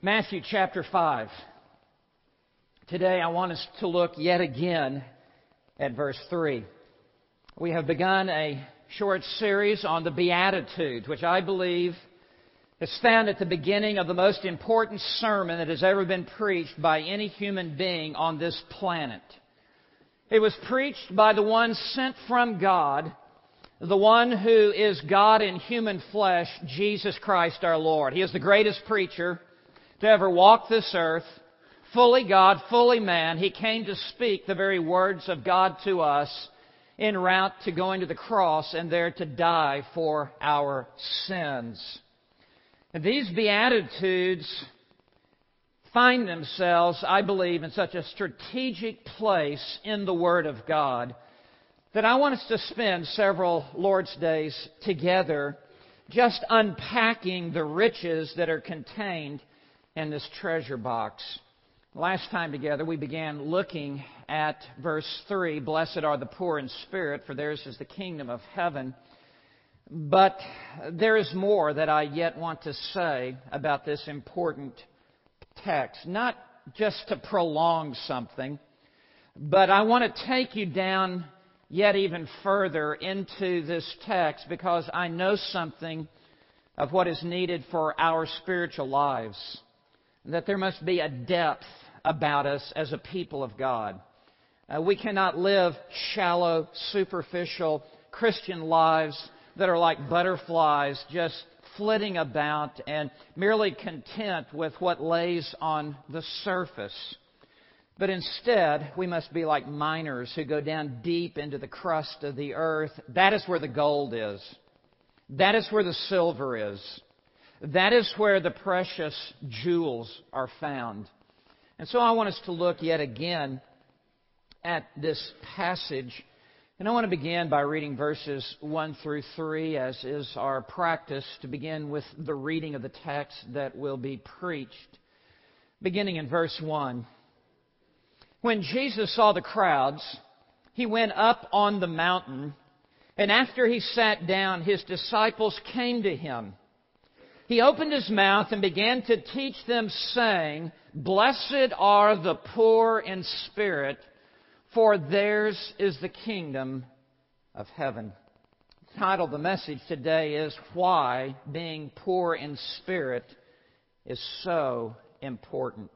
Matthew chapter 5. Today I want us to look yet again at verse 3. We have begun a short series on the Beatitudes, which I believe is found at the beginning of the most important sermon that has ever been preached by any human being on this planet. It was preached by the one sent from God, the one who is God in human flesh, Jesus Christ our Lord. He is the greatest preacher to ever walk this earth, fully God, fully man. He came to speak the very words of God to us en route to going to the cross and there to die for our sins. And these Beatitudes find themselves, I believe, in such a strategic place in the Word of God that I want us to spend several Lord's Days together just unpacking the riches that are contained in this treasure box. Last time together we began looking at verse 3, "Blessed are the poor in spirit, for theirs is the kingdom of heaven." But there is more that I yet want to say about this important text. Not just to prolong something, but I want to take you down yet even further into this text because I know something of what is needed for our spiritual lives. That there must be a depth about us as a people of God. We cannot live shallow, superficial Christian lives that are like butterflies just flitting about and merely content with what lays on the surface. But instead, we must be like miners who go down deep into the crust of the earth. That is where the gold is. That is where the silver is. That is where the precious jewels are found. And so I want us to look yet again at this passage. And I want to begin by reading verses 1 through 3, as is our practice, to begin with the reading of the text that will be preached. Beginning in verse 1. When Jesus saw the crowds, He went up on the mountain, and after He sat down, His disciples came to Him. He opened His mouth and began to teach them, saying, "Blessed are the poor in spirit, for theirs is the kingdom of heaven." The title of the message today is Why Being Poor in Spirit is So Important.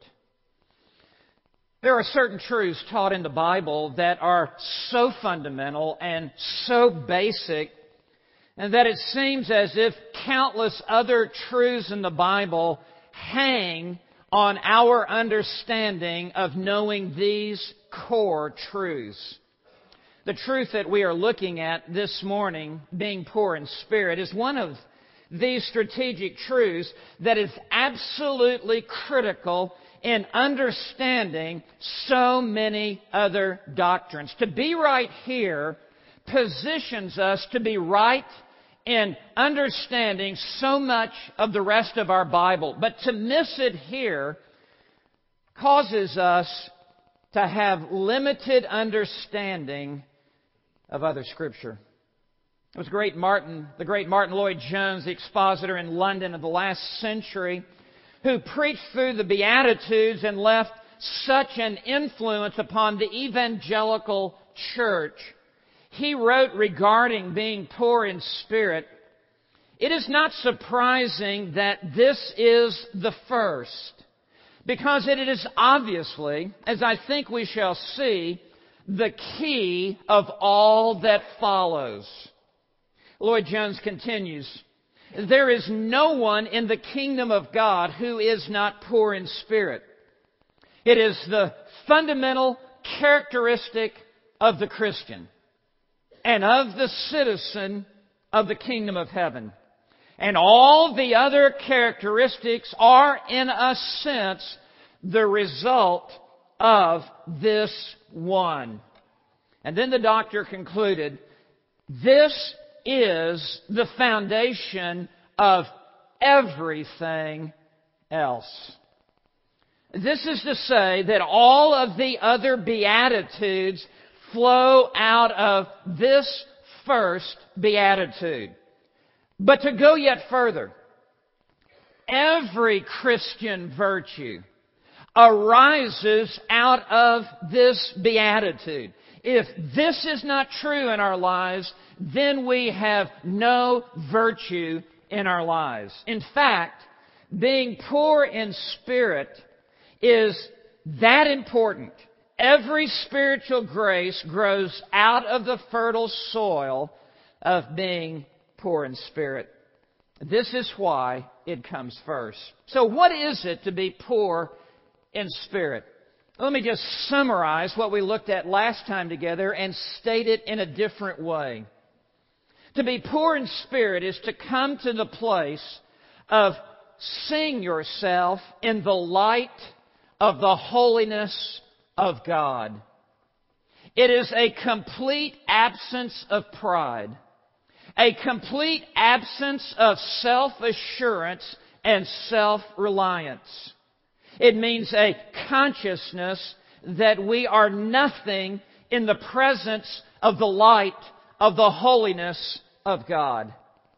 There are certain truths taught in the Bible that are so fundamental and so basic, and that it seems as if countless other truths in the Bible hang on our understanding of knowing these core truths. The truth that we are looking at this morning, being poor in spirit, is one of these strategic truths that is absolutely critical in understanding so many other doctrines. To be right here positions us to be right in understanding so much of the rest of our Bible. But to miss it here causes us to have limited understanding of other Scripture. It was the great Martin Lloyd-Jones, the expositor in London of the last century, who preached through the Beatitudes and left such an influence upon the evangelical church. He wrote regarding being poor in spirit, "It is not surprising that this is the first, because it is obviously, as I think we shall see, the key of all that follows." Lloyd-Jones continues, "There is no one in the kingdom of God who is not poor in spirit. It is the fundamental characteristic of the Christian and of the citizen of the kingdom of heaven. And all the other characteristics are, in a sense, the result of this one." And then the doctor concluded, "This is the foundation of everything else." This is to say that all of the other Beatitudes flow out of this first Beatitude. But to go yet further, every Christian virtue arises out of this beatitude. If this is not true in our lives, then we have no virtue in our lives. In fact, being poor in spirit is that important. Every spiritual grace grows out of the fertile soil of being poor in spirit. This is why it comes first. So what is it to be poor in spirit? Let me just summarize what we looked at last time together and state it in a different way. To be poor in spirit is to come to the place of seeing yourself in the light of the holiness of God. It is a complete absence of pride, a complete absence of self-assurance and self-reliance. It means a consciousness that we are nothing in the presence of the light of the holiness of God.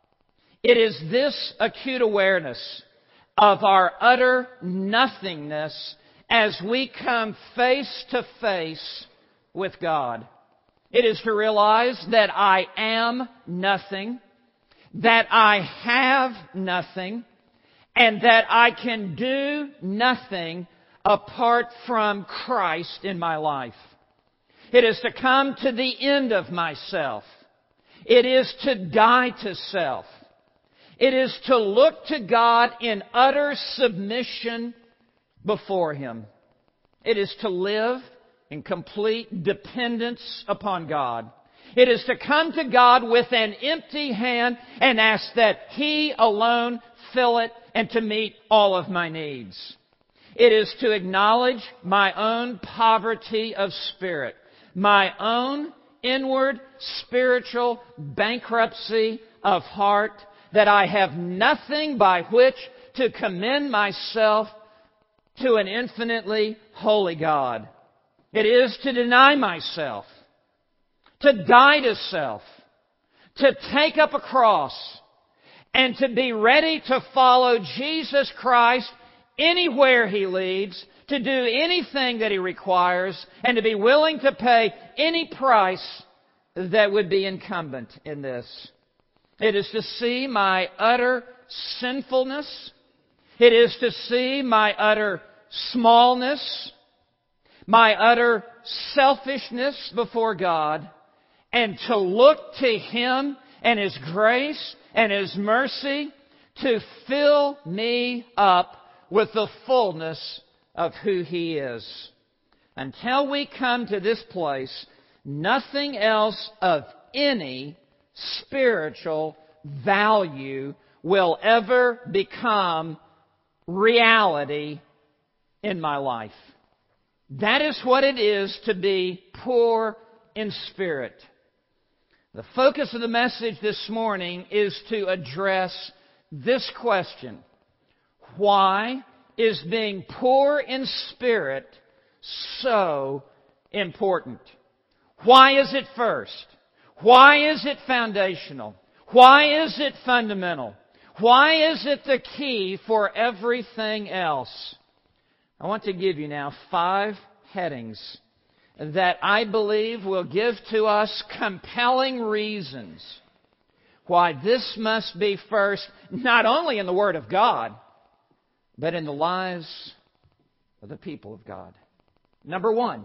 It is this acute awareness of our utter nothingness as we come face to face with God. It is to realize that I am nothing, that I have nothing, and that I can do nothing apart from Christ in my life. It is to come to the end of myself. It is to die to self. It is to look to God in utter submission before Him. It is to live in complete dependence upon God. It is to come to God with an empty hand and ask that He alone fill it and to meet all of my needs. It is to acknowledge my own poverty of spirit, my own inward spiritual bankruptcy of heart, that I have nothing by which to commend myself to an infinitely holy God. It is to deny myself, to die to self, to take up a cross, and to be ready to follow Jesus Christ anywhere He leads, to do anything that He requires, and to be willing to pay any price that would be incumbent in this. It is to see my utter sinfulness. It is to see my utter smallness, my utter selfishness before God, and to look to Him and His grace and His mercy to fill me up with the fullness of who He is. Until we come to this place, nothing else of any spiritual value will ever become reality in my life. That is what it is to be poor in spirit. The focus of the message this morning is to address this question: why is being poor in spirit so important? Why is it first? Why is it foundational? Why is it fundamental? Why is it the key for everything else? I want to give you now 5 headings that I believe will give to us compelling reasons why this must be first, not only in the Word of God, but in the lives of the people of God. Number 1,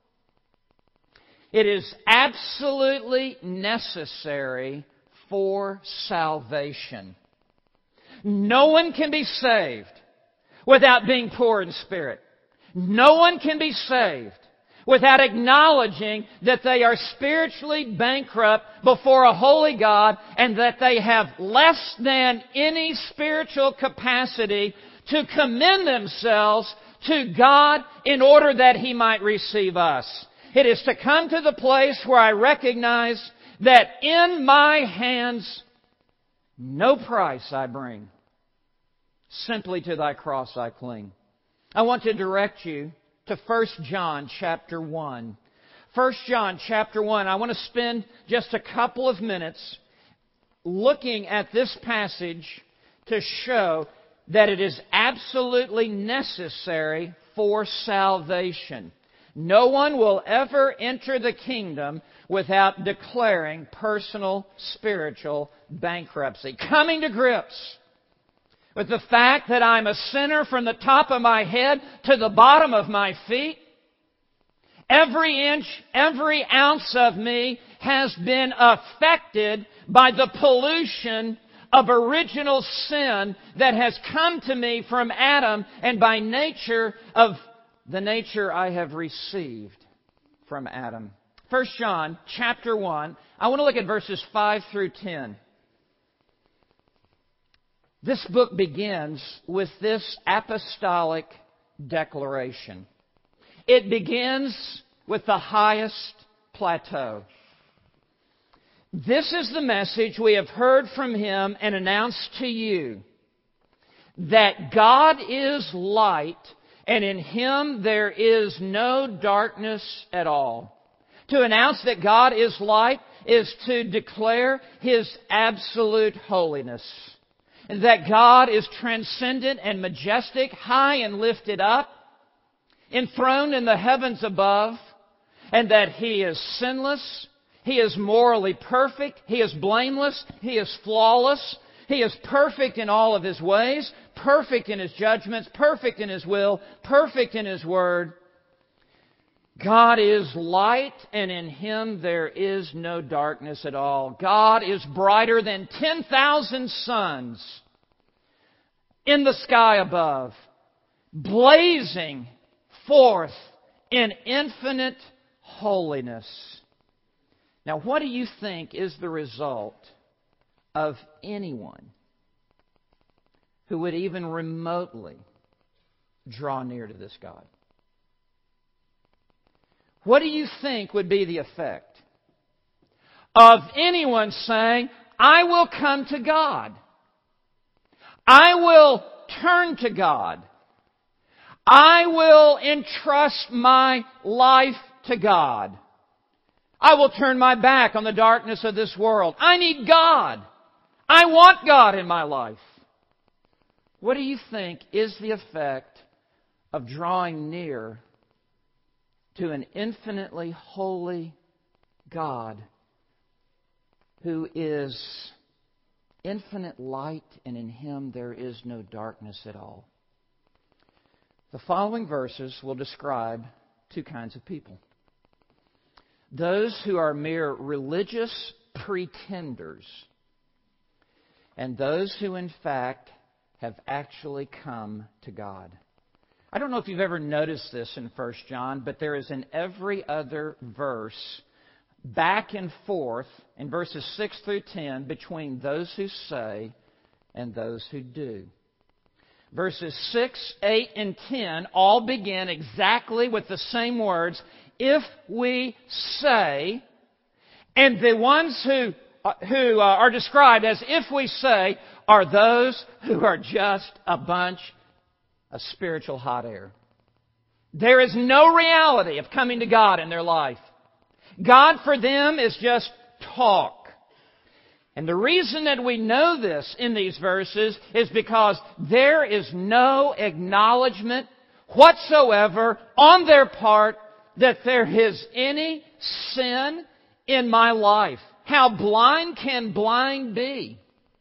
it is absolutely necessary for salvation. No one can be saved without being poor in spirit. No one can be saved without acknowledging that they are spiritually bankrupt before a holy God and that they have less than any spiritual capacity to commend themselves to God in order that He might receive us. It is to come to the place where I recognize that in my hands no price I bring. Simply to Thy cross I cling. I want to direct you to 1 John chapter 1. 1 John chapter 1. I want to spend just a couple of minutes looking at this passage to show that it is absolutely necessary for salvation. No one will ever enter the kingdom without declaring personal spiritual bankruptcy. Coming to grips with the fact that I'm a sinner from the top of my head to the bottom of my feet. Every inch, every ounce of me has been affected by the pollution of original sin that has come to me from Adam and by nature of the nature I have received from Adam. 1 John chapter 1, I want to look at verses 5 through 10. This book begins with this apostolic declaration. It begins with the highest plateau. This is the message we have heard from Him and announced to you, that God is light, and in Him there is no darkness at all. To announce that God is light is to declare His absolute holiness. And that God is transcendent and majestic, high and lifted up, enthroned in the heavens above, and that He is sinless, He is morally perfect, He is blameless, He is flawless, He is perfect in all of His ways, perfect in His judgments, perfect in His will, perfect in His word. God is light, and in Him there is no darkness at all. God is brighter than 10,000 suns in the sky above, blazing forth in infinite holiness. Now, what do you think is the result of anyone who would even remotely draw near to this God? What do you think would be the effect of anyone saying, I will come to God. I will turn to God. I will entrust my life to God. I will turn my back on the darkness of this world. I need God. I want God in my life. What do you think is the effect of drawing near to an infinitely holy God who is infinite light, and in Him there is no darkness at all? The following verses will describe two kinds of people. Those who are mere religious pretenders, and those who in fact have actually come to God. I don't know if you've ever noticed this in 1 John, but there is in every other verse, back and forth, in verses 6 through 10, between those who say and those who do. Verses 6, 8, and 10 all begin exactly with the same words, if we say, and the ones who are described as if we say are those who are just a bunch of spiritual hot air. There is no reality of coming to God in their life. God for them is just talk. And the reason that we know this in these verses is because there is no acknowledgement whatsoever on their part that there is any sin in my life. How blind can blind be?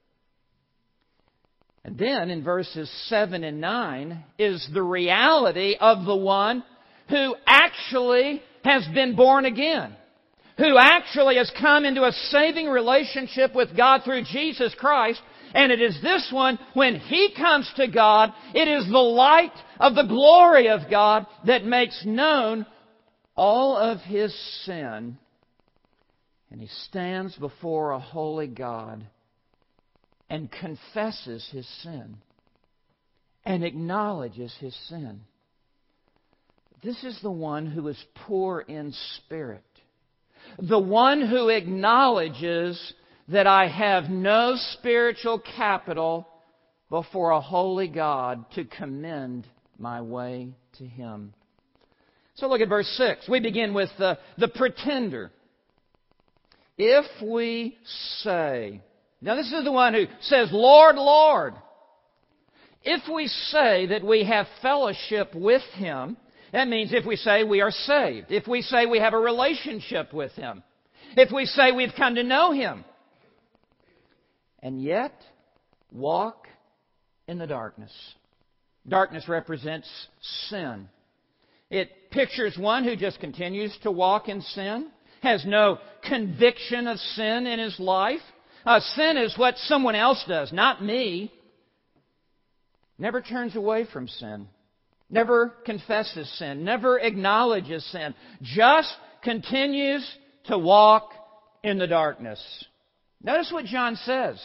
And then in verses 7 and 9 is the reality of the one who actually has been born again, who actually has come into a saving relationship with God through Jesus Christ. And it is this one, when he comes to God, it is the light of the glory of God that makes known all of his sin. And he stands before a holy God and confesses his sin and acknowledges his sin. This is the one who is poor in spirit. The one who acknowledges that I have no spiritual capital before a holy God to commend my way to Him. So look at verse 6. We begin with the pretender. If we say... Now this is the one who says, Lord, Lord. If we say that we have fellowship with Him, that means if we say we are saved, if we say we have a relationship with Him, if we say we've come to know Him, and yet walk in the darkness. Darkness represents sin. It pictures one who just continues to walk in sin, has no conviction of sin in his life. Sin is what someone else does, not me. Never turns away from sin. Never confesses sin. Never acknowledges sin. Just continues to walk in the darkness. Notice what John says.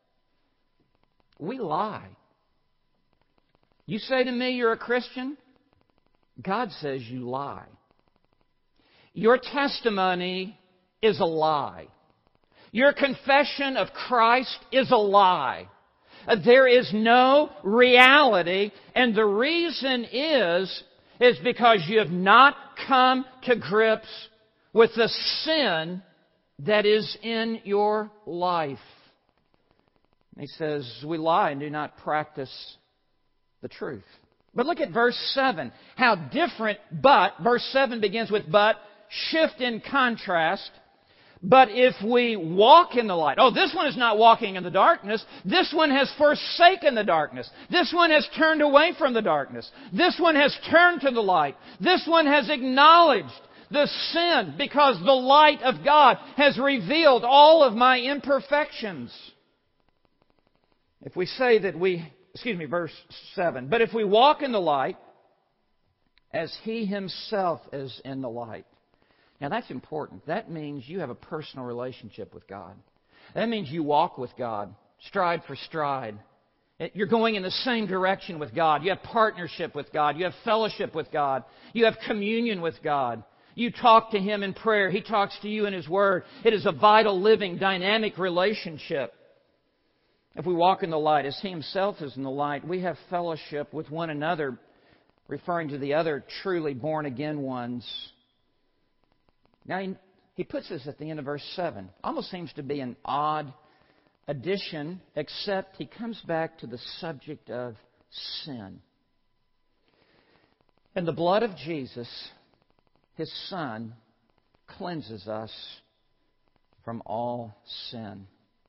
We lie. You say to me you're a Christian? God says you lie. Your testimony is a lie. Your confession of Christ is a lie. There is no reality, and the reason is because you have not come to grips with the sin that is in your life. He says, we lie and do not practice the truth. But look at verse 7. How different, but, verse 7 begins with but, shift in contrast. But if we walk in the light. Oh, this one is not walking in the darkness. This one has forsaken the darkness. This one has turned away from the darkness. This one has turned to the light. This one has acknowledged the sin because the light of God has revealed all of my imperfections. If we say that verse 7. But if we walk in the light as He Himself is in the light. Now that's important. That means you have a personal relationship with God. That means you walk with God, stride for stride. You're going in the same direction with God. You have partnership with God. You have fellowship with God. You have communion with God. You talk to Him in prayer. He talks to you in His Word. It is a vital, living, dynamic relationship. If we walk in the light as He Himself is in the light, we have fellowship with one another, referring to the other truly born-again ones. Now, he puts this at the end of verse 7. Almost seems to be an odd addition, except he comes back to the subject of sin. And the blood of Jesus, His Son, cleanses us from all sin.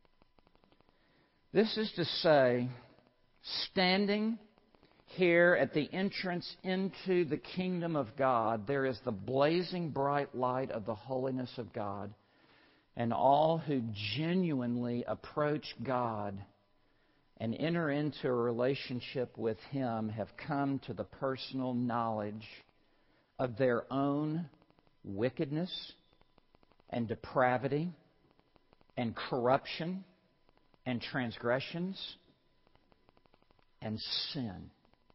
This is to say, standing here at the entrance into the kingdom of God, there is the blazing bright light of the holiness of God. And all who genuinely approach God and enter into a relationship with Him have come to the personal knowledge of their own wickedness and depravity and corruption and transgressions and sin.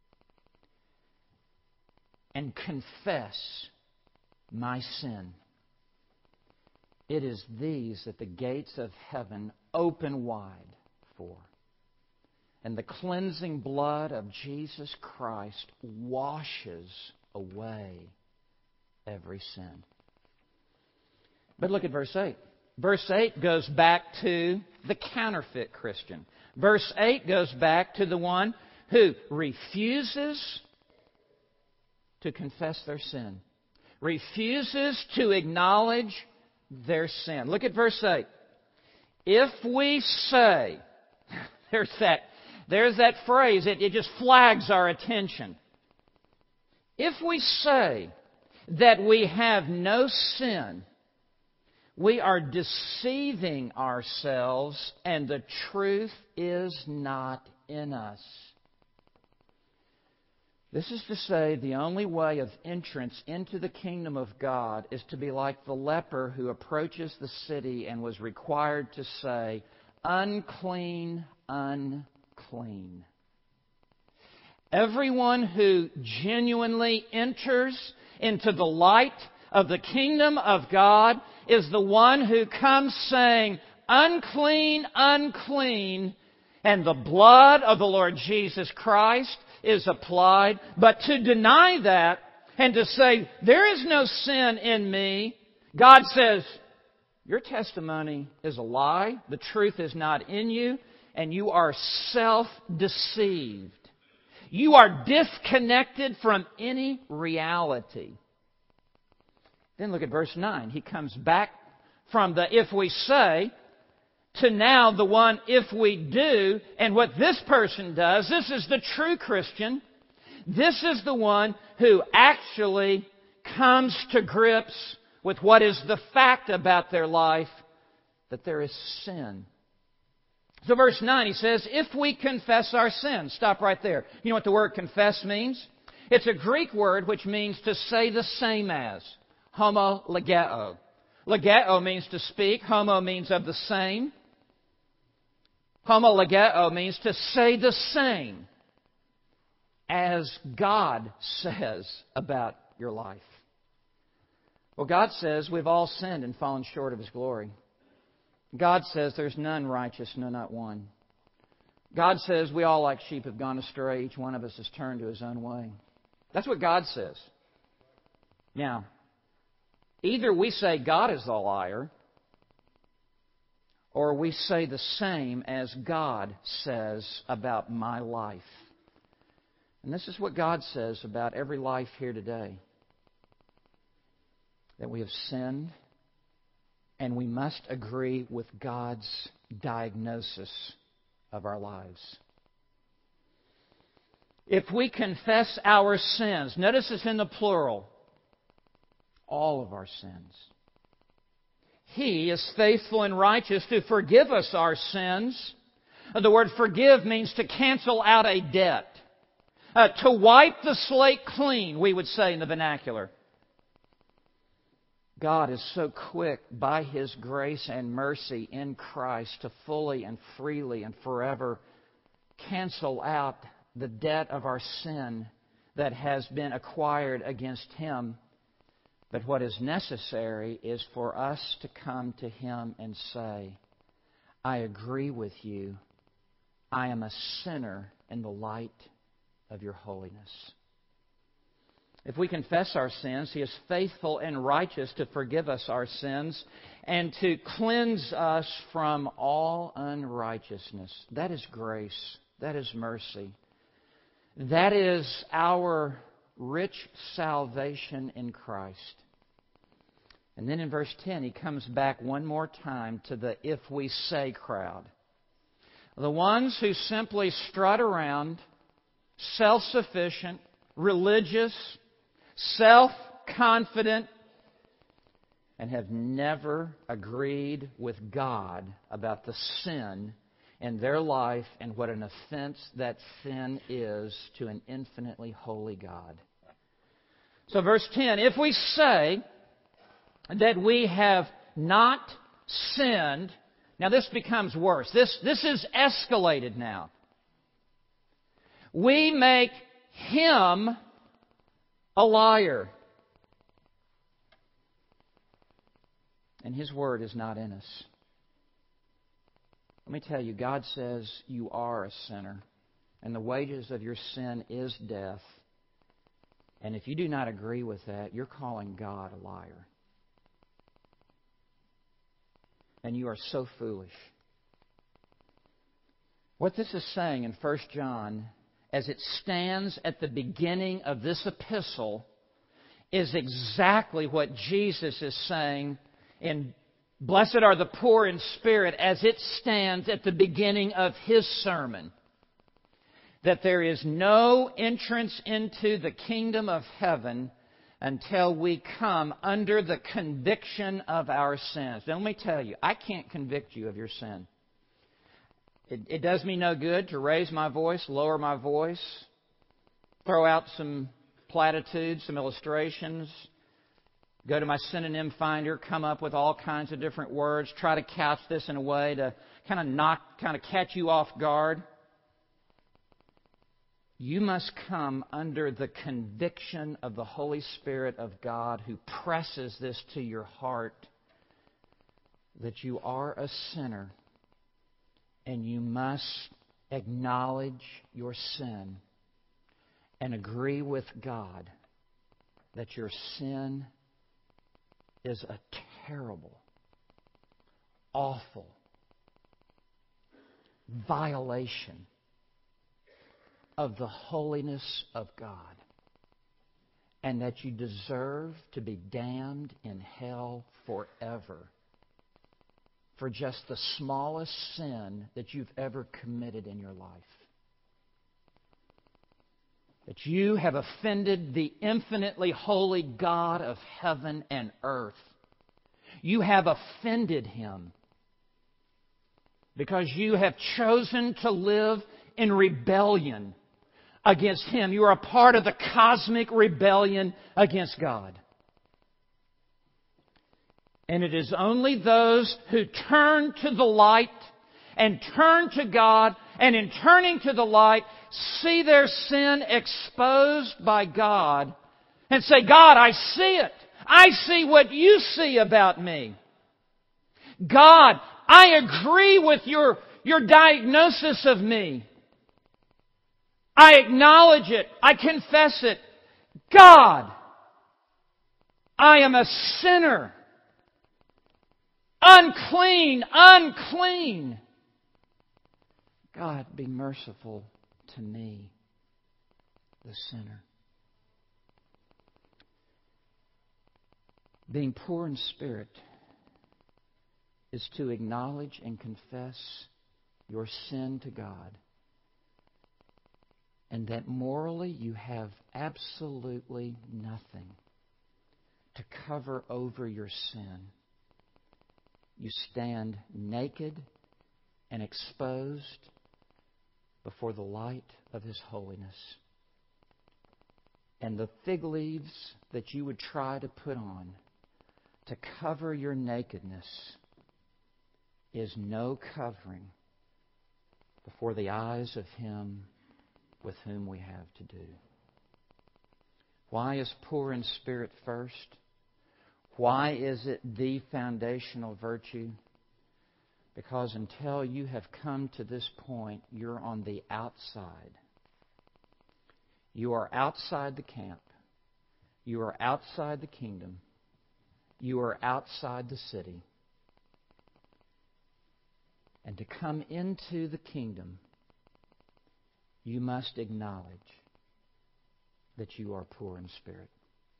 And confess my sin. It is these that the gates of heaven open wide for. And the cleansing blood of Jesus Christ washes away every sin. But look at verse 8. Verse 8 goes back to the counterfeit Christian. Verse 8 goes back to the one who refuses to confess their sin. Refuses to acknowledge their sin. Look at verse 8. If we say, there's that phrase, it just flags our attention. If we say that we have no sin, we are deceiving ourselves and the truth is not in us. This is to say, the only way of entrance into the kingdom of God is to be like the leper who approaches the city and was required to say, unclean, unclean. Everyone who genuinely enters into the light of the kingdom of God is the one who comes saying, unclean, unclean, and the blood of the Lord Jesus Christ is applied. But to deny that and to say, there is no sin in me, God says, your testimony is a lie, the truth is not in you, and you are self-deceived. You are disconnected from any reality. Then look at verse 9. He comes back from the if we say to now the one if we do. And what this person does, this is the true Christian. This is the one who actually comes to grips with what is the fact about their life, that there is sin. So verse 9, he says, if we confess our sins. Stop right there. You know what the word confess means? It's a Greek word which means to say the same as. Homologeo. Logeo means to speak. Homo means of the same. Homologeo means to say the same as God says about your life. Well, God says we've all sinned and fallen short of His glory. God says there's none righteous, no, not one. God says we all like sheep have gone astray. Each one of us has turned to his own way. That's what God says. Now, either we say God is a liar, or we say the same as God says about my life. And this is what God says about every life here today. That we have sinned, and we must agree with God's diagnosis of our lives. If we confess our sins, notice it's in the plural, all of our sins, He is faithful and righteous to forgive us our sins. The word forgive means to cancel out a debt. To wipe the slate clean, we would say in the vernacular. God is so quick by His grace and mercy in Christ to fully and freely and forever cancel out the debt of our sin that has been acquired against Him. But what is necessary is for us to come to Him and say, I agree with you. I am a sinner in the light of your holiness. If we confess our sins, He is faithful and righteous to forgive us our sins and to cleanse us from all unrighteousness. That is grace. That is mercy. That is our rich salvation in Christ. And then in verse 10, he comes back one more time to the if we say crowd. The ones who simply strut around, self-sufficient, religious, self-confident, and have never agreed with God about the sin in their life and what an offense that sin is to an infinitely holy God. So verse 10, if we say that we have not sinned, now this becomes worse. This is escalated now. We make Him a liar. And His word is not in us. Let me tell you, God says you are a sinner, and the wages of your sin is death. And if you do not agree with that, you're calling God a liar. And you are so foolish. What this is saying in 1 John, as it stands at the beginning of this epistle, is exactly what Jesus is saying in Blessed are the poor in spirit, as it stands at the beginning of His sermon. That there is no entrance into the kingdom of heaven until we come under the conviction of our sins. Now, let me tell you, I can't convict you of your sin. It does me no good to raise my voice, lower my voice, throw out some platitudes, some illustrations, go to my synonym finder, come up with all kinds of different words, try to couch this in a way to kind of catch you off guard. You must come under the conviction of the Holy Spirit of God who presses this to your heart that you are a sinner and you must acknowledge your sin and agree with God that your sin is a terrible, awful violation of the holiness of God, and that you deserve to be damned in hell forever for just the smallest sin that you've ever committed in your life. That you have offended the infinitely holy God of heaven and earth. You have offended Him because you have chosen to live in rebellion against Him. You are a part of the cosmic rebellion against God. And it is only those who turn to the light and turn to God, and in turning to the light, see their sin exposed by God and say, God, I see it. I see what you see about me. God, I agree with your diagnosis of me. I acknowledge it. I confess it. God, I am a sinner. Unclean, unclean. God, be merciful to me, the sinner. Being poor in spirit is to acknowledge and confess your sin to God, and that morally you have absolutely nothing to cover over your sin. You stand naked and exposed before the light of His holiness. And the fig leaves that you would try to put on to cover your nakedness is no covering before the eyes of Him with whom we have to do. Why is poor in spirit first? Why is it the foundational virtue? Because until you have come to this point, you're on the outside. You are outside the camp. You are outside the kingdom. You are outside the city. And to come into the kingdom, you must acknowledge that you are poor in spirit.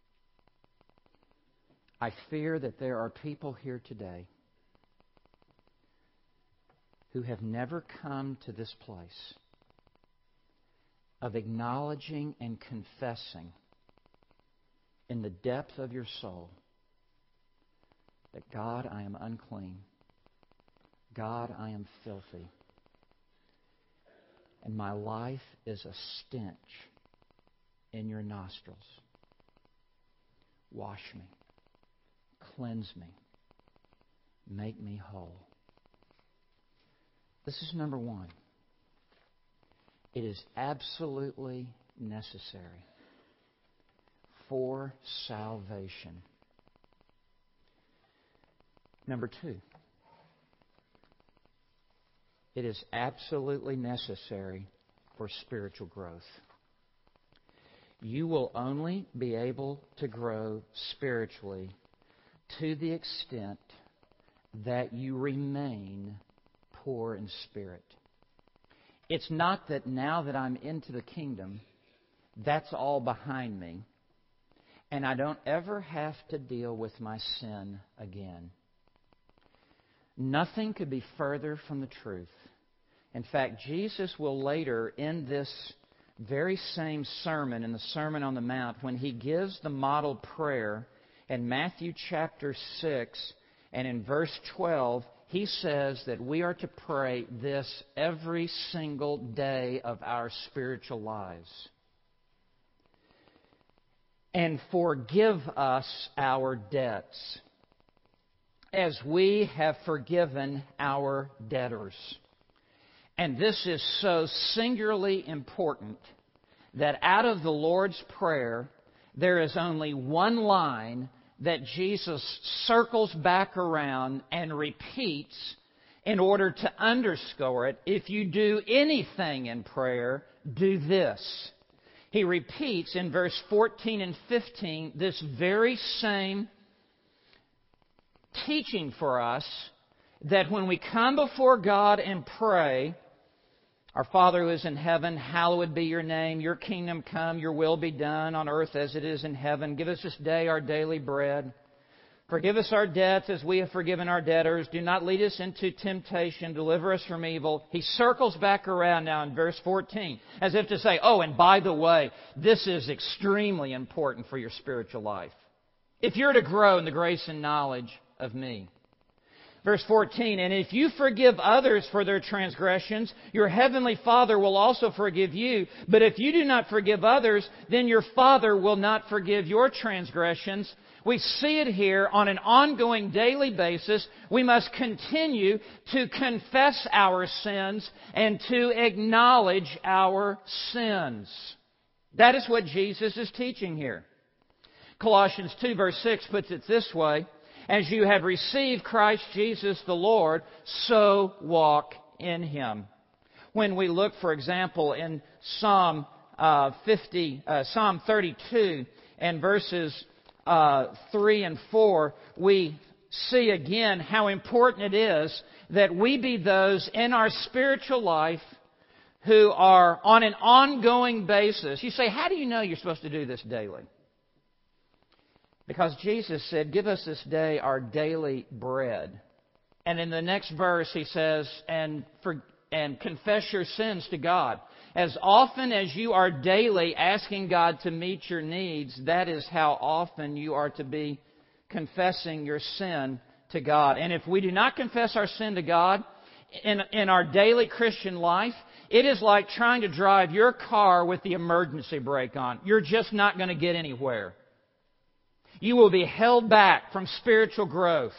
I fear that there are people here today who have never come to this place of acknowledging and confessing in the depth of your soul that, God, I am unclean. God, I am filthy. And my life is a stench in your nostrils. Wash me. Cleanse me. Make me whole. This is number one. It is absolutely necessary for salvation. Number two, it is absolutely necessary for spiritual growth. You will only be able to grow spiritually to the extent that you remain poor in spirit. It's not that now that I'm into the kingdom, that's all behind me, and I don't ever have to deal with my sin again. Nothing could be further from the truth. In fact, Jesus will later in this very same sermon, in the Sermon on the Mount, when He gives the model prayer in Matthew chapter 6 and in verse 12, He says that we are to pray this every single day of our spiritual lives. And forgive us our debts, as we have forgiven our debtors. And this is so singularly important that out of the Lord's Prayer, there is only one line that Jesus circles back around and repeats in order to underscore it. If you do anything in prayer, do this. He repeats in verse 14 and 15 this very same teaching for us, that when we come before God and pray, Our Father who is in heaven, hallowed be your name. Your kingdom come, your will be done on earth as it is in heaven. Give us this day our daily bread. Forgive us our debts as we have forgiven our debtors. Do not lead us into temptation. Deliver us from evil. He circles back around now in verse 14 as if to say, oh, and by the way, this is extremely important for your spiritual life. If you're to grow in the grace and knowledge of me. Verse 14, and if you forgive others for their transgressions, your heavenly Father will also forgive you. But if you do not forgive others, then your Father will not forgive your transgressions. We see it here on an ongoing daily basis. We must continue to confess our sins and to acknowledge our sins. That is what Jesus is teaching here. Colossians 2 verse 6 puts it this way, as you have received Christ Jesus the Lord, so walk in Him. When we look, for example, in Psalm 32 and verses 3 and 4, we see again how important it is that we be those in our spiritual life who are on an ongoing basis. You say, how do you know you're supposed to do this daily? Because Jesus said, give us this day our daily bread. And in the next verse He says, and confess your sins to God. As often as you are daily asking God to meet your needs, that is how often you are to be confessing your sin to God. And if we do not confess our sin to God in our daily Christian life, it is like trying to drive your car with the emergency brake on. You're just not going to get anywhere. You will be held back from spiritual growth.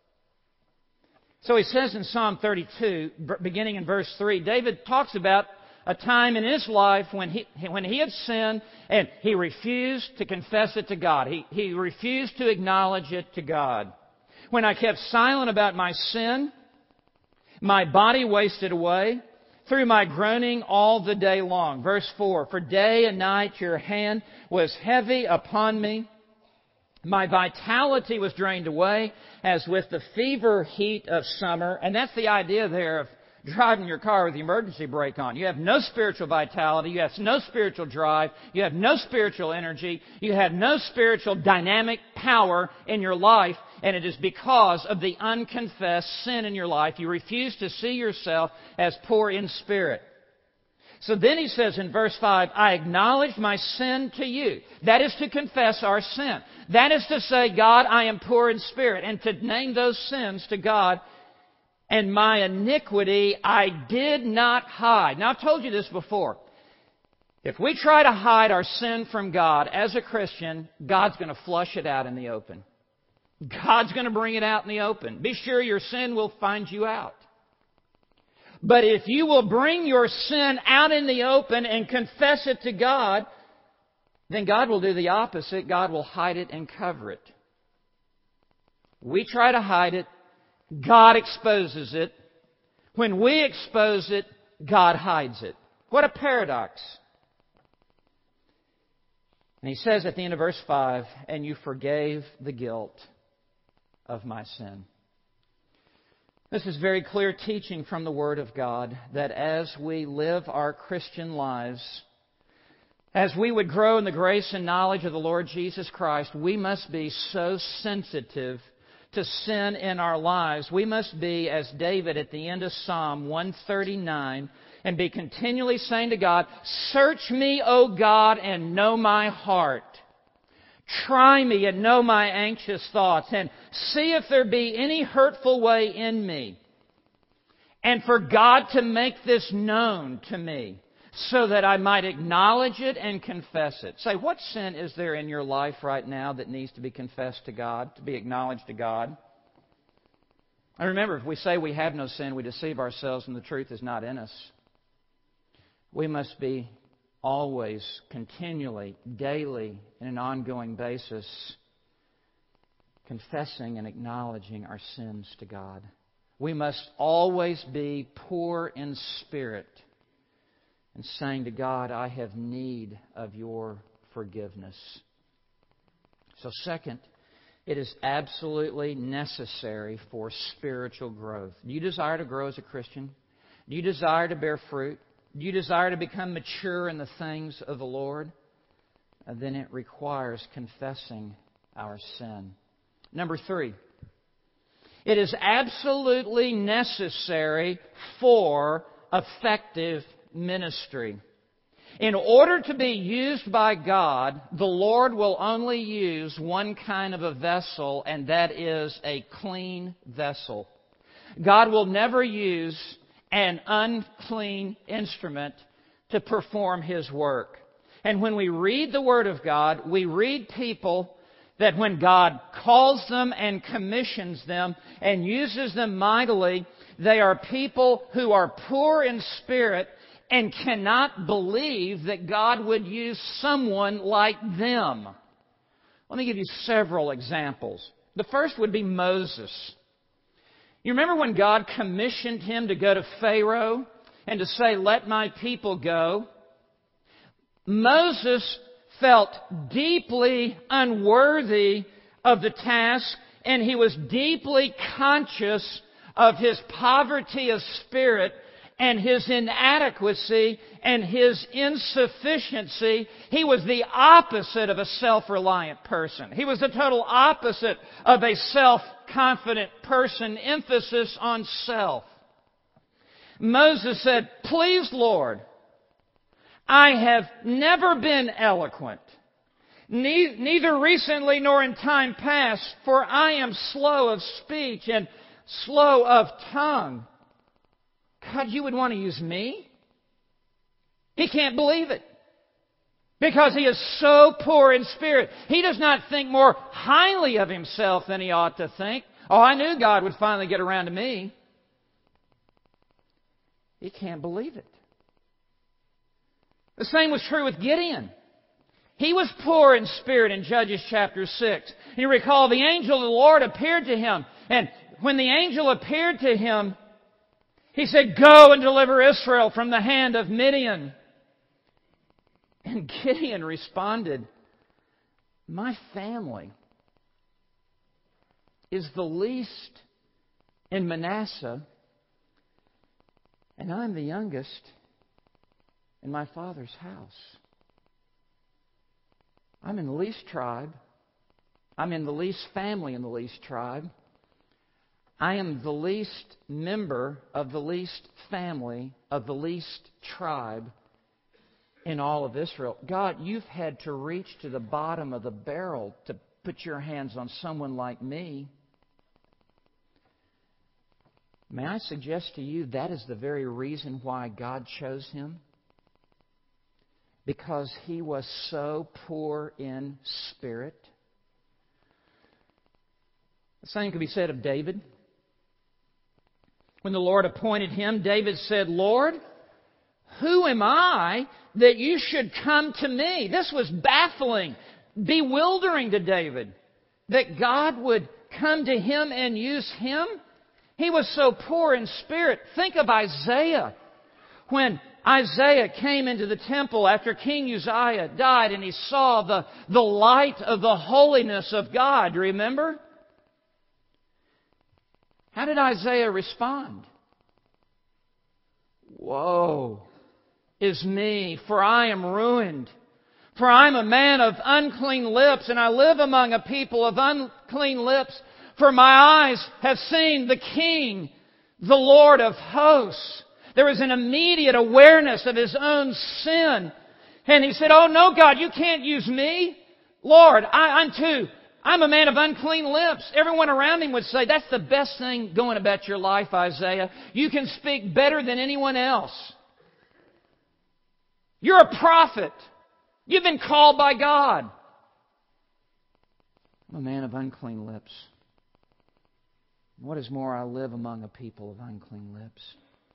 So he says in Psalm 32, beginning in verse 3, David talks about a time in his life when he had sinned and he refused to confess it to God. He refused to acknowledge it to God. When I kept silent about my sin, my body wasted away through my groaning all the day long. Verse 4, for day and night your hand was heavy upon me. My vitality was drained away as with the fever heat of summer. And that's the idea there of driving your car with the emergency brake on. You have no spiritual vitality. You have no spiritual drive. You have no spiritual energy. You have no spiritual dynamic power in your life. And it is because of the unconfessed sin in your life. You refuse to see yourself as poor in spirit. So then he says in verse 5, I acknowledge my sin to you. That is to confess our sin. That is to say, God, I am poor in spirit. And to name those sins to God. And my iniquity I did not hide. Now, I've told you this before. If we try to hide our sin from God as a Christian, God's going to flush it out in the open. God's going to bring it out in the open. Be sure your sin will find you out. But if you will bring your sin out in the open and confess it to God, then God will do the opposite. God will hide it and cover it. We try to hide it. God exposes it. When we expose it, God hides it. What a paradox. And he says at the end of verse 5, and you forgave the guilt of my sin. This is very clear teaching from the Word of God that as we live our Christian lives, as we would grow in the grace and knowledge of the Lord Jesus Christ, we must be so sensitive to sin in our lives. We must be, as David at the end of Psalm 139, and be continually saying to God, search me, O God, and know my heart. Try me and know my anxious thoughts, and see if there be any hurtful way in me. And for God to make this known to me, so that I might acknowledge it and confess it. Say, what sin is there in your life right now that needs to be confessed to God, to be acknowledged to God? And remember, if we say we have no sin, we deceive ourselves and the truth is not in us. We must be always, continually, daily, in an ongoing basis, confessing and acknowledging our sins to God. We must always be poor in spirit and saying to God, I have need of your forgiveness. So second, it is absolutely necessary for spiritual growth. Do you desire to grow as a Christian? Do you desire to bear fruit? Do you desire to become mature in the things of the Lord? Then it requires confessing our sin. Number 3. It is absolutely necessary for effective ministry. In order to be used by God, the Lord will only use one kind of a vessel, and that is a clean vessel. God will never use an unclean instrument to perform His work. And when we read the Word of God, we read people that when God calls them and commissions them and uses them mightily, they are people who are poor in spirit and cannot believe that God would use someone like them. Let me give you several examples. The first would be Moses. You remember when God commissioned him to go to Pharaoh and to say, "Let my people go"? Moses felt deeply unworthy of the task, and he was deeply conscious of his poverty of spirit and his inadequacy and his insufficiency. He was the opposite of a self-reliant person. He was the total opposite of a self-confident person, emphasis on self. Moses said, "Please, Lord, I have never been eloquent, neither recently nor in time past, for I am slow of speech and slow of tongue." God, you would want to use me? He can't believe it, because he is so poor in spirit. He does not think more highly of himself than he ought to think. "Oh, I knew God would finally get around to me." He can't believe it. The same was true with Gideon. He was poor in spirit in Judges chapter 6. You recall the angel of the Lord appeared to him. And when the angel appeared to him, he said, "Go and deliver Israel from the hand of Midian." And Gideon responded, "My family is the least in Manasseh, and I'm the youngest in my father's house. I'm in the least tribe. I'm in the least family in the least tribe. I am the least member of the least family of the least tribe in all of Israel. God, you've had to reach to the bottom of the barrel to put your hands on someone like me." May I suggest to you that is the very reason why God chose him? Because he was so poor in spirit. The same could be said of David. When the Lord appointed him, David said, "Lord, who am I that you should come to me?" This was baffling, bewildering to David, that God would come to him and use him. He was so poor in spirit. Think of Isaiah. When Isaiah came into the temple after King Uzziah died and he saw the light of the holiness of God. Do you remember? How did Isaiah respond? "Woe is me, for I am ruined. For I am a man of unclean lips, and I live among a people of unclean lips. For my eyes have seen the King, the Lord of hosts." There was an immediate awareness of his own sin. And he said, "Oh no, God, you can't use me. Lord, I'm a man of unclean lips." Everyone around him would say, "That's the best thing going about your life, Isaiah. You can speak better than anyone else. You're a prophet. You've been called by God." I'm a man of unclean lips. What is more, I live among a people of unclean lips.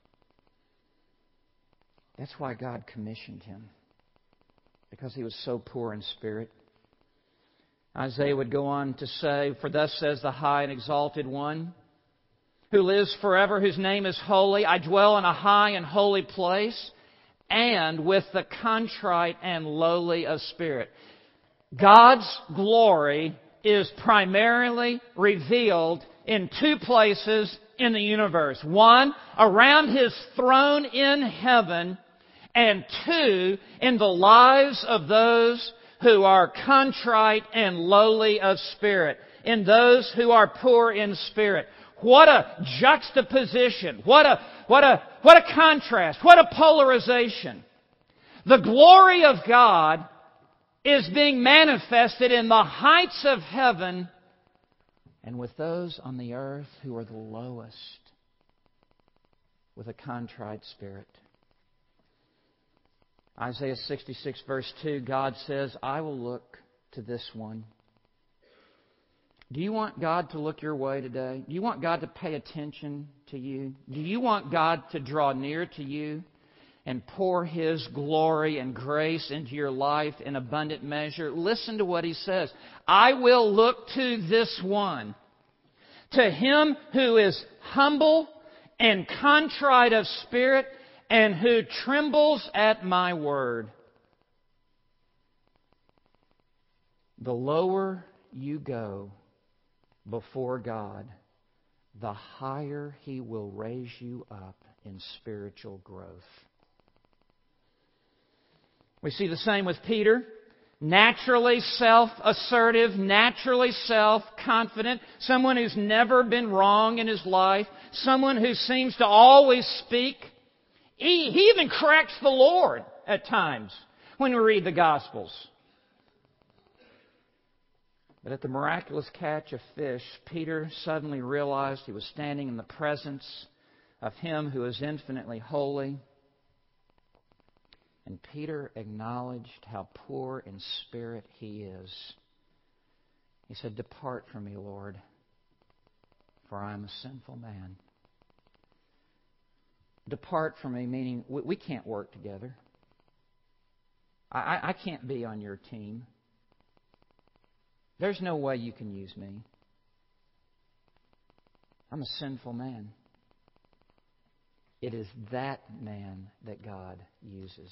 That's why God commissioned him, because he was so poor in spirit. Isaiah would go on to say, "For thus says the high and exalted one, who lives forever, whose name is holy. I dwell in a high and holy place, and with the contrite and lowly of spirit." God's glory is primarily revealed in two places in the universe. One, around His throne in heaven, and two, in the lives of those who are contrite and lowly of spirit, in those who are poor in spirit. What a juxtaposition. What a contrast. What a polarization. The glory of God is being manifested in the heights of heaven and with those on the earth who are the lowest, with a contrite spirit. Isaiah 66 verse 2, God says, I will look to this one. Do you want God to look your way today? Do you want God to pay attention to you? Do you want God to draw near to you and pour His glory and grace into your life in abundant measure? Listen to what He says. I will look to this one, to him who is humble and contrite of spirit and who trembles at my word. The lower you go before God, the higher He will raise you up in spiritual growth. We see the same with Peter. Naturally self-assertive, naturally self-confident, someone who's never been wrong in his life, someone who seems to always speak. He even corrects the Lord at times when we read the Gospels. But at the miraculous catch of fish, Peter suddenly realized he was standing in the presence of Him who is infinitely holy. And Peter acknowledged how poor in spirit he is. He said, Depart from me, Lord, for I am a sinful man. Depart from me, meaning we can't work together. I can't be on your team. There's no way you can use me. I'm a sinful man. It is that man that God uses.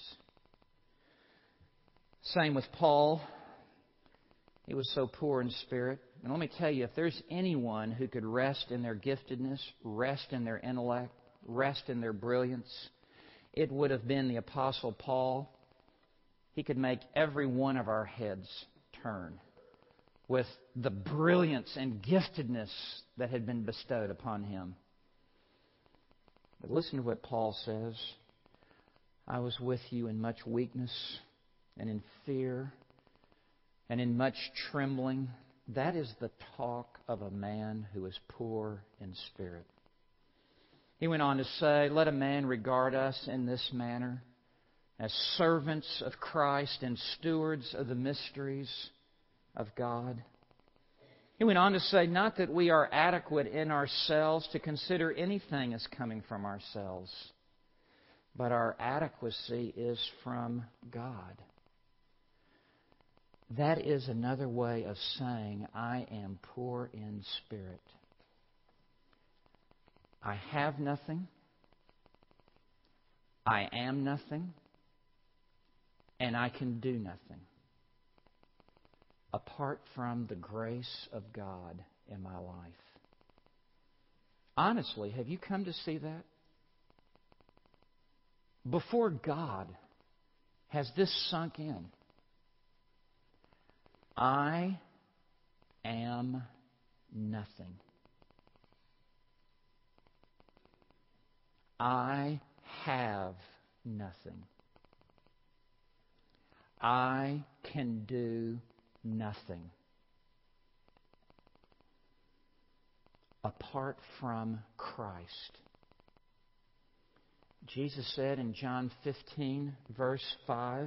Same with Paul. He was so poor in spirit. And let me tell you, if there's anyone who could rest in their giftedness, rest in their intellect, rest in their brilliance, it would have been the Apostle Paul. He could make every one of our heads turn with the brilliance and giftedness that had been bestowed upon him. But listen to what Paul says. I was with you in much weakness and in fear and in much trembling. That is the talk of a man who is poor in spirit. He went on to say, let a man regard us in this manner, as servants of Christ and stewards of the mysteries of God. He went on to say, not that we are adequate in ourselves to consider anything as coming from ourselves, but our adequacy is from God. That is another way of saying, I am poor in spirit. I have nothing. I am nothing. And I can do nothing apart from the grace of God in my life. Honestly, have you come to see that? Before God, has this sunk in? I am nothing. I have nothing. I can do nothing apart from Christ. Jesus said in John 15, verse 5,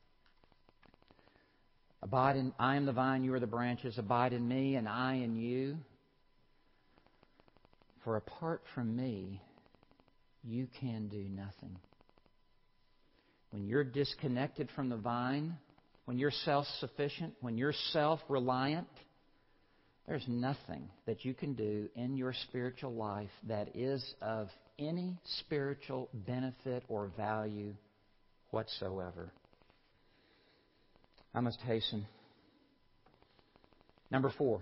I am the vine, you are the branches. Abide in me, and I in you. For apart from me, you can do nothing. When you're disconnected from the vine, when you're self-sufficient, when you're self-reliant, there's nothing that you can do in your spiritual life that is of any spiritual benefit or value whatsoever. I must hasten. Number 4.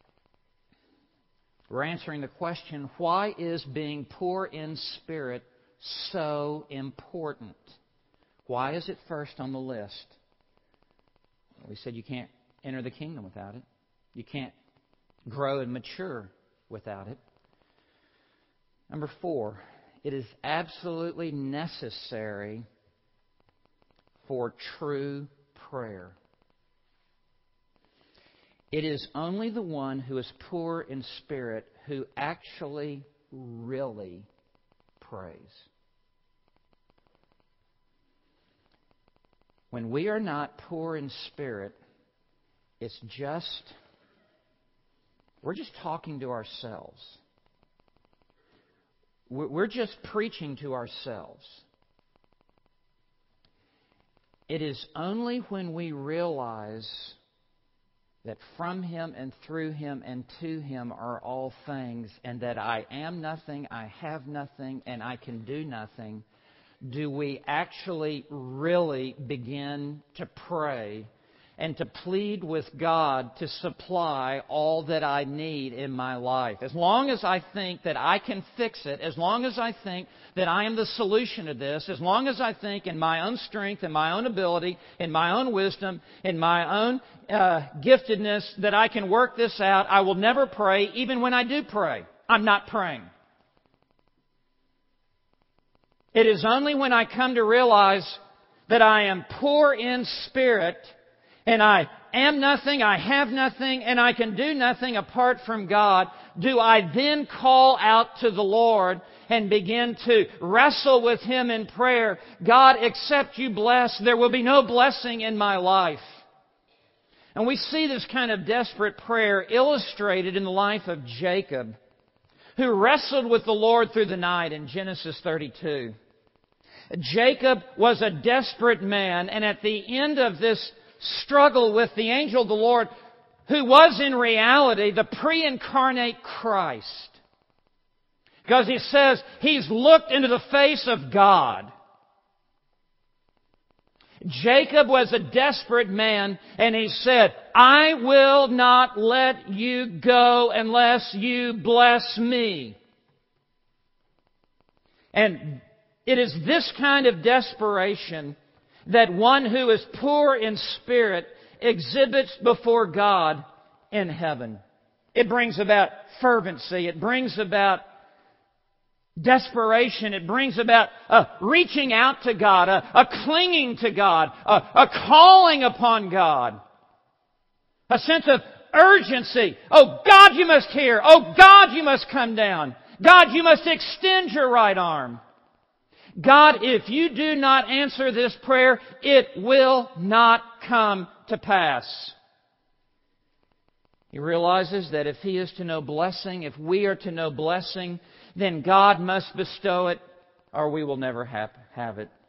We're answering the question, why is being poor in spirit so important. Why is it first on the list? We said you can't enter the kingdom without it. You can't grow and mature without it. Number 4, it is absolutely necessary for true prayer. It is only the one who is poor in spirit who actually, really prays. When we are not poor in spirit, we're just talking to ourselves. We're just preaching to ourselves. It is only when we realize that from Him and through Him and to Him are all things, and that I am nothing, I have nothing, and I can do nothing, do we actually really begin to pray and to plead with God to supply all that I need in my life. As long as I think that I can fix it, as long as I think that I am the solution to this, as long as I think in my own strength, in my own ability, in my own wisdom, in my own giftedness that I can work this out, I will never pray. Even when I do pray, I'm not praying. It is only when I come to realize that I am poor in spirit and I am nothing, I have nothing, and I can do nothing apart from God, do I then call out to the Lord and begin to wrestle with Him in prayer. God, except You bless, there will be no blessing in my life. And we see this kind of desperate prayer illustrated in the life of Jacob, who wrestled with the Lord through the night in Genesis 32. Jacob was a desperate man, and at the end of this struggle with the angel of the Lord, who was in reality the pre-incarnate Christ, because he says he's looked into the face of God. Jacob was a desperate man, and he said, I will not let you go unless you bless me. And it is this kind of desperation that one who is poor in spirit exhibits before God in heaven. It brings about fervency. It brings about desperation. It brings about reaching out to God, a clinging to God, a calling upon God, a sense of urgency. Oh God, You must hear. Oh God, You must come down. God, You must extend Your right arm. God, if You do not answer this prayer, it will not come to pass. He realizes that if he is to know blessing, if we are to know blessing, then God must bestow it or we will never have it.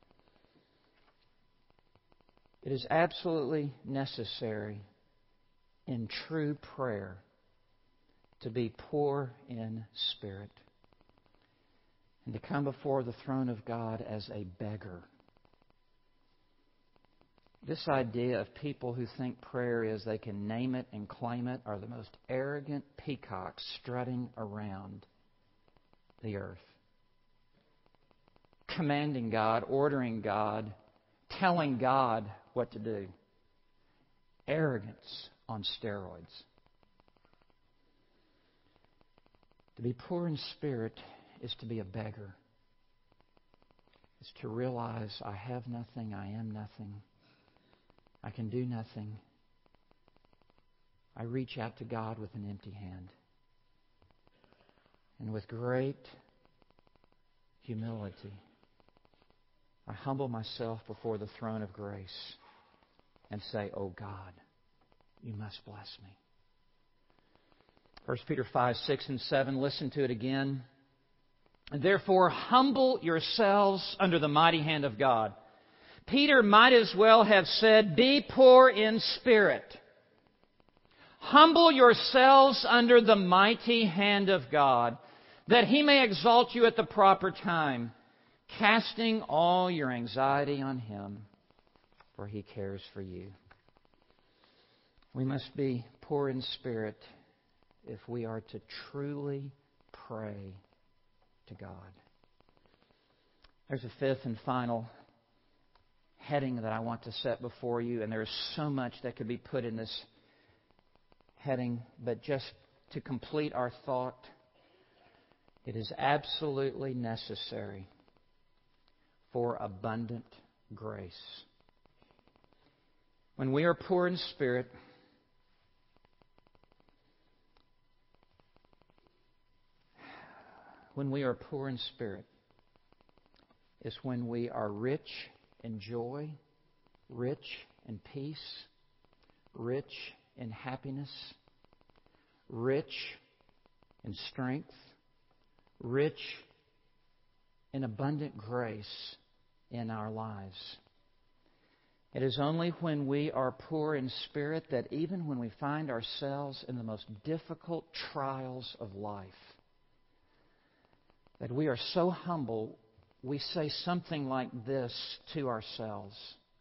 It is absolutely necessary in true prayer to be poor in spirit and to come before the throne of God as a beggar. This idea of people who think prayer is they can name it and claim it are the most arrogant peacocks strutting around the earth. Commanding God, ordering God, telling God what to do. Arrogance on steroids. To be poor in spirit is to be a beggar. It's to realize I have nothing, I am nothing. I can do nothing. I reach out to God with an empty hand. And with great humility, I humble myself before the throne of grace and say, "Oh God, You must bless me." 1 Peter 5, 6, and 7, listen to it again. "Therefore, humble yourselves under the mighty hand of God." Peter might as well have said, "Be poor in spirit. Humble yourselves under the mighty hand of God, that He may exalt you at the proper time, casting all your anxiety on Him, for He cares for you." We must be poor in spirit if we are to truly pray to God. There's a fifth and final heading that I want to set before you, and there's so much that could be put in this heading, but just to complete our thought, it is absolutely necessary for abundant grace. When we are poor in spirit, is when we are rich in joy, rich in peace, rich in happiness, rich in strength, rich in abundant grace in our lives. It is only when we are poor in spirit that even when we find ourselves in the most difficult trials of life, that we are so humble, we say something like this to ourselves: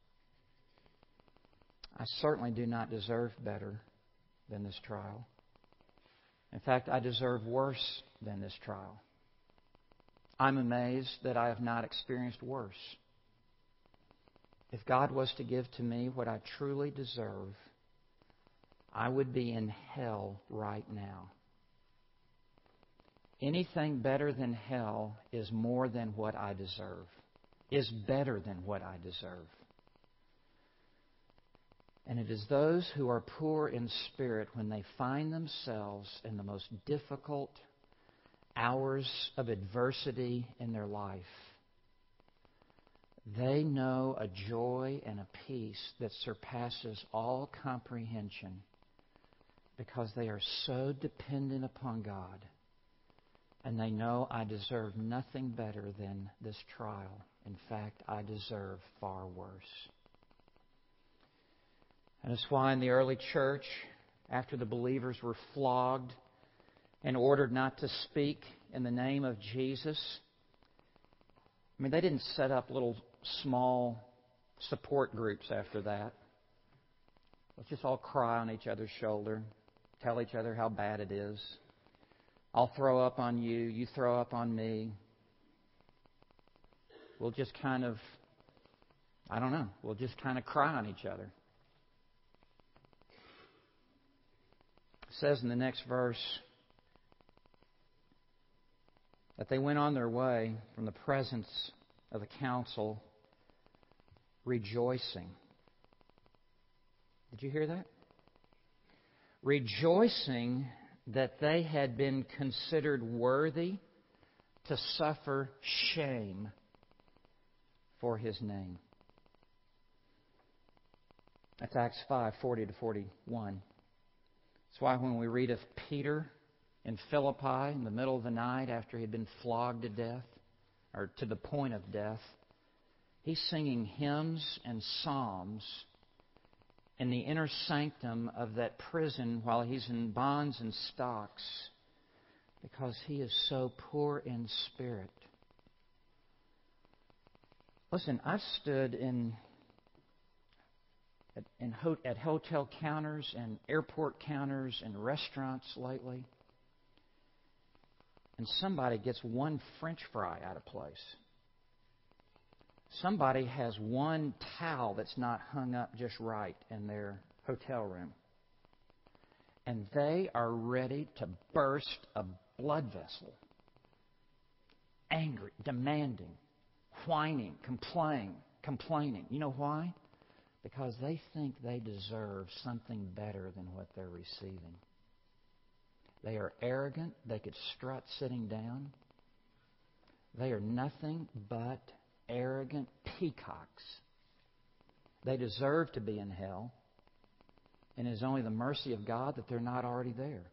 I certainly do not deserve better than this trial. In fact, I deserve worse than this trial. I'm amazed that I have not experienced worse. If God was to give to me what I truly deserve, I would be in hell right now. Anything better than hell is more than what I deserve, is better than what I deserve. And it is those who are poor in spirit, when they find themselves in the most difficult hours of adversity in their life, they know a joy and a peace that surpasses all comprehension, because they are so dependent upon God. And they know, I deserve nothing better than this trial. In fact, I deserve far worse. And that's why in the early church, after the believers were flogged and ordered not to speak in the name of Jesus, they didn't set up little small support groups after that. Let's just all cry on each other's shoulder, tell each other how bad it is. I'll throw up on you, you throw up on me. We'll just kind of cry on each other. It says in the next verse that they went on their way from the presence of the council rejoicing. Did you hear that? Rejoicing that they had been considered worthy to suffer shame for His name. That's Acts 5:40-41. That's why when we read of Peter in Philippi in the middle of the night after he had been flogged to death, or to the point of death, he's singing hymns and psalms in the inner sanctum of that prison while he's in bonds and stocks, because he is so poor in spirit. Listen, I've stood at hotel counters and airport counters and restaurants lately, and somebody gets one French fry out of place. Somebody has one towel that's not hung up just right in their hotel room. And they are ready to burst a blood vessel. Angry, demanding, whining, complaining. You know why? Because they think they deserve something better than what they're receiving. They are arrogant. They could strut sitting down. They are nothing but arrogant peacocks. They deserve to be in hell, and it is only the mercy of God that they're not already there.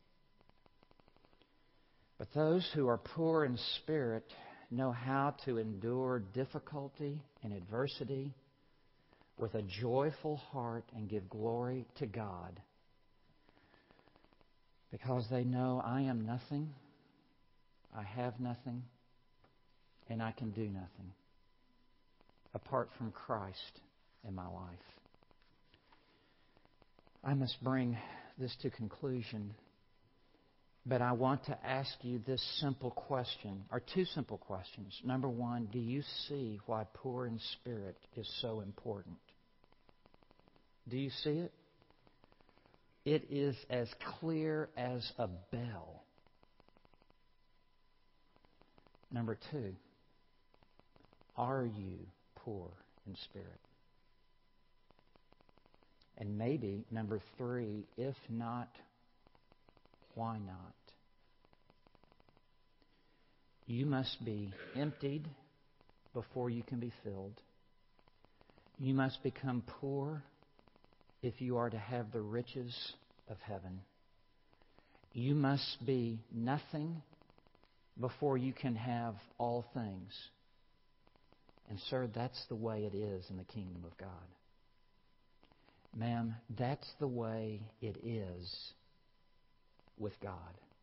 But those who are poor in spirit know how to endure difficulty and adversity with a joyful heart and give glory to God, because they know, I am nothing, I have nothing, and I can do nothing apart from Christ in my life. I must bring this to conclusion But I want to ask you this simple question, or two simple questions. Number one, do you see why poor in spirit is so important? Do you see it? It is as clear as a bell. Number two, are you poor in spirit? And maybe, number three, if not, why not? You must be emptied before you can be filled. You must become poor if you are to have the riches of heaven. You must be nothing before you can have all things. And sir, that's the way it is in the kingdom of God. Ma'am, that's the way it is with God.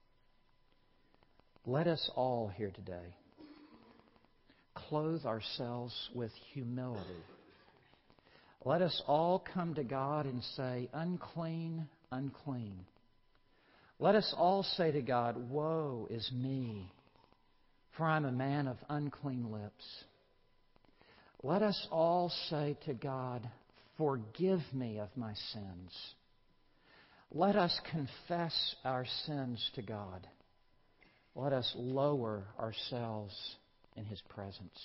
Let us all here today clothe ourselves with humility. Let us all come to God and say, unclean, unclean. Let us all say to God, woe is me, for I'm a man of unclean lips. Let us all say to God, forgive me of my sins. Let us confess our sins to God. Let us lower ourselves in His presence.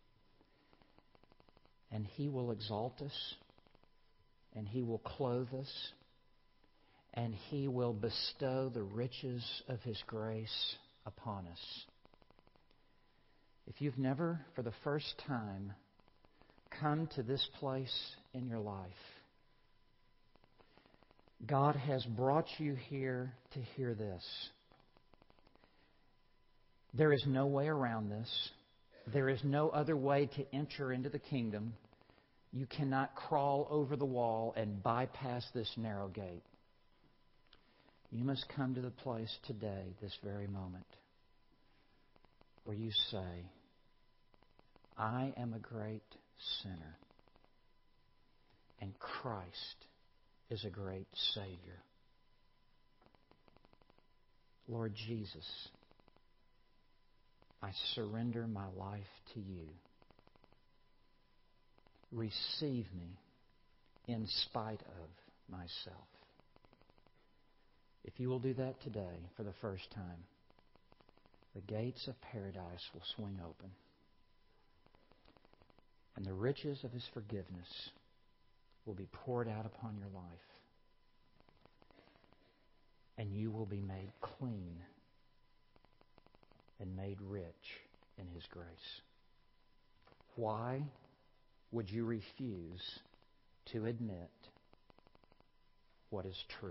And He will exalt us, and He will clothe us, and He will bestow the riches of His grace upon us. If you've never, for the first time, come to this place in your life, God has brought you here to hear this. There is no way around this. There is no other way to enter into the kingdom. You cannot crawl over the wall and bypass this narrow gate. You must come to the place today, this very moment, where you say, I am a great sinner, and Christ is a great Savior. Lord Jesus, I surrender my life to You. Receive me in spite of myself. If you will do that today for the first time, the gates of paradise will swing open, and the riches of His forgiveness will be poured out upon your life, and you will be made clean and made rich in His grace. Why would you refuse to admit what is true?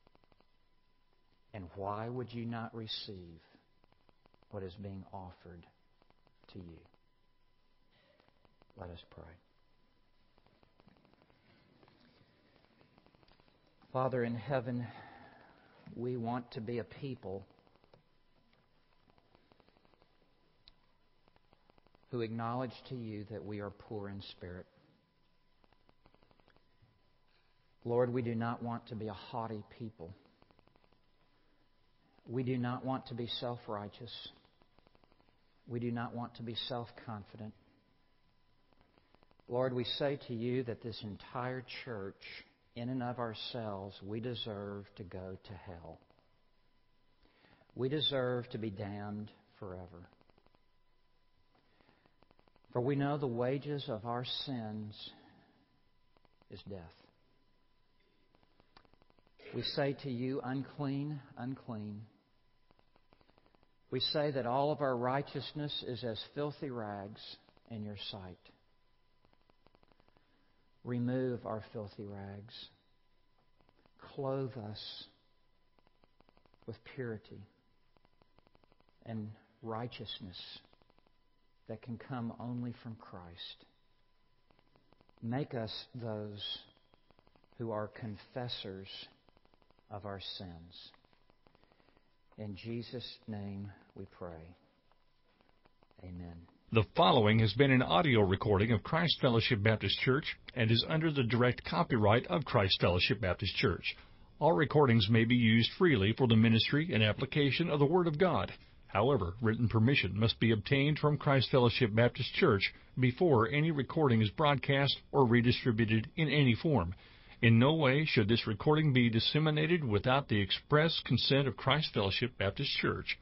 And why would you not receive what is being offered to you? Let us pray. Father in heaven, we want to be a people who acknowledge to You that we are poor in spirit. Lord, we do not want to be a haughty people. We do not want to be self-righteous. We do not want to be self-confident. Lord, we say to You that this entire church, in and of ourselves, we deserve to go to hell. We deserve to be damned forever. For we know the wages of our sins is death. We say to You, unclean, unclean. We say that all of our righteousness is as filthy rags in Your sight. Remove our filthy rags. Clothe us with purity and righteousness that can come only from Christ. Make us those who are confessors of our sins. In Jesus' name we pray. Amen. The following has been an audio recording of Christ Fellowship Baptist Church and is under the direct copyright of Christ Fellowship Baptist Church. All recordings may be used freely for the ministry and application of the Word of God. However, written permission must be obtained from Christ Fellowship Baptist Church before any recording is broadcast or redistributed in any form. In no way should this recording be disseminated without the express consent of Christ Fellowship Baptist Church.